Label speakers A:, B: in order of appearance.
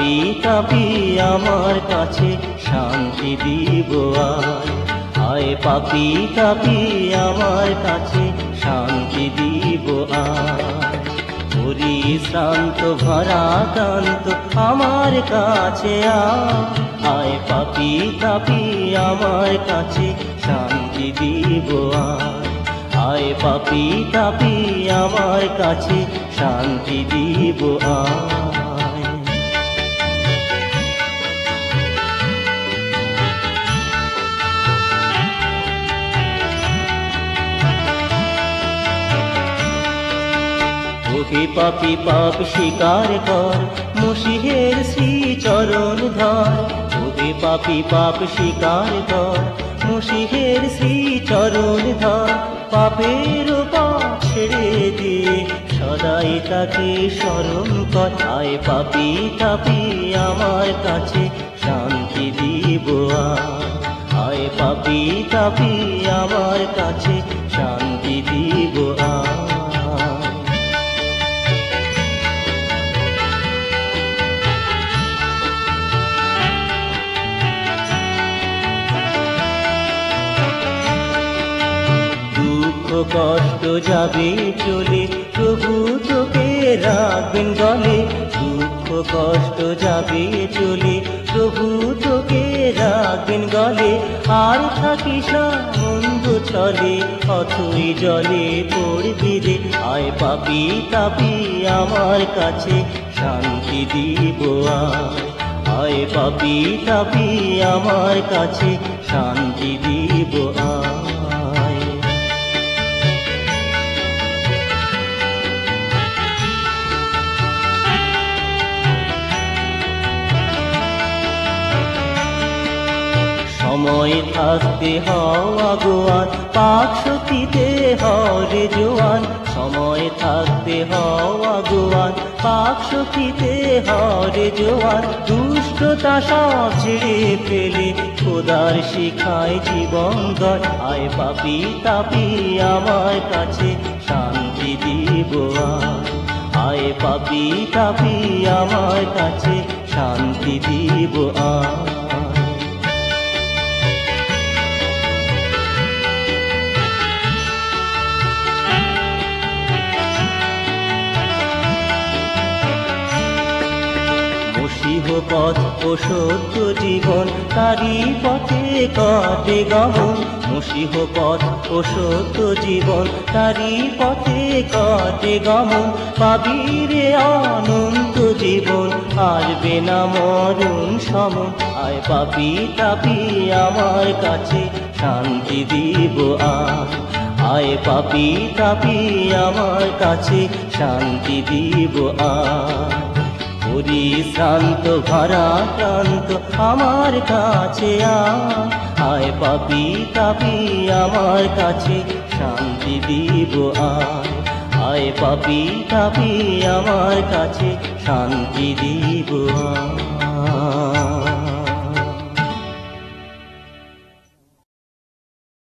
A: পাপী তাপী আমার কাছে শান্তি দিব আয় পাপী তাপী আমার কাছে শান্তি দিব পরিশ্রান্ত ভারাক্রান্ত আমার কাছে আয় পাপী তাপী আমার কাছে শান্তি দিব আয় পাপী তাপী আমার কাছে শান্তি দিব ওহে পাপী পাপ স্বীকার কর মসিহের শ্রী চরণ ধর ওহে পাপী পাপ স্বীকার কর মসিহের শ্রী চরণ ধর পাপের পাপ ছেড়ে দিয়ে সদাই তাকে স্মরণ কর আয় পাপী তাপী আমার কাছে শান্তি দিব আয় পাপী তাপী আমার কাছে শান্তি দিব কষ্ট যাবে চলে প্রভু তোকে রাখবেন গলে দুঃখ কষ্ট যাবে চলে প্রভু তোকে রাখবেন গলে আর থাকিস না মন্দ চলে অথই জলে পড়বি রে আয় পাপী তাপী আমার কাছে শান্তি দিব আয় পাপী তাপী আমার কাছে শান্তি দিব সময় থাকতে হওয়া গোয়ান পাক শক্তিতে হরে জোয়ান সময় থাকতে হওয়া গোয়ান পাক শক্তিতে হরে জোয়ান দুষ্টতা সব ছেড়ে ফেলে খোদার শিখায় জীবন গড় আয় পাপী তাপী আমার কাছে শান্তি দিব আয় পাপী তাপী আমার কাছে শান্তি দিব পথ ও সত্য জীবন তারি পথে কাটে গমন মসিহ পথ ও সত্য জীবন তারি পথে কাটে গমন পাবিরে অনন্ত জীবন আসবে না মরণ সমন আয় পাপী তাপী আমার কাছে শান্তি দিব আয় পাপী তাপী আমার কাছে শান্তি দিব পরিশ্রান্ত ভারাক্রান্ত আমার কাছে আয় পাপী তাপী আমার কাছে শান্তি দিব আয় পাপী তাপী আমার কাছে শান্তি দিব